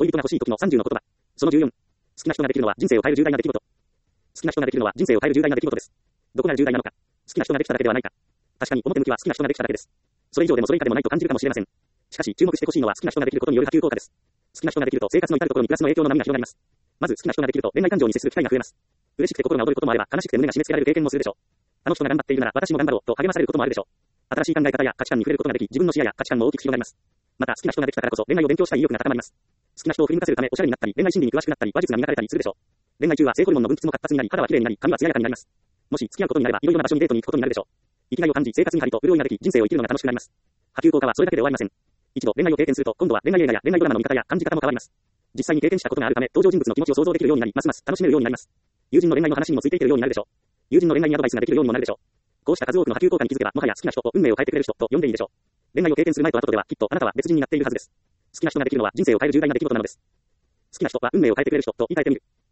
恋人が欲しい時の30の言葉。その14。好きな人ができるのは人生を変える重大な出来事。好きな人ができるのは人生を変える重大な出来事です。どこが重大なのか。好きな人ができただけではないか。確かに表向きは好きな人ができただけです。それ以上でもそれ以下でもないと感じるかもしれません。しかし注目してほしいのは好きな人ができることによる波及効果です。好きな人ができると生活の至るところにプラスの影響の波が広がります。まず好きな人ができると恋愛感情に接する機会が増えます。嬉しくて心が躍ることもあれば悲しくて胸が締め付けられる経験もするでしょう。あの人が頑張っているなら私も頑張ろうと励まされることもあるでしょう。新しい考え方や価値観に触れることができ、自分の視野や価値観も大きく広がります。また好きな人ができたからこそ恋愛を勉強したい意欲が高まります。好きな人を振り向かせるためおしゃれになったり、恋愛心理に詳しくなったり、話術が磨かれたりするでしょう。恋愛中は性ホルモンの分泌も活発になり、肌は綺麗になり、髪は艶やかになります。もし付き合うことになれば、いろいろな場所にデートに行くことになるでしょう。生きがいを感じ、生活に張りと潤いができ、人生を生きるのが楽しくなります。波及効果はそれだけで終わりません。一度恋愛を経験すると、今度は恋愛映画や恋愛ドラマの見方や感じ方も変わります。実際に経験したことがあるため、登場人物の気持ちを想像できるようになり、ますます楽しめるようになります。友人の恋愛の話にもついていけるようになるでしょう。友人の恋愛にアドバイスができるようにもなるでしょう。こうした数多くの波及効果に気づけば、もはや好きな人と運命を変えてくれる人と呼んでいいでしょう。恋愛を経験する前と後とでは、きっとあなたは別人になっているはずです。好きな人ができるのは人生を変える重大な出来事なのです。好きな人は運命を変えてくれる人と言い換えてみる。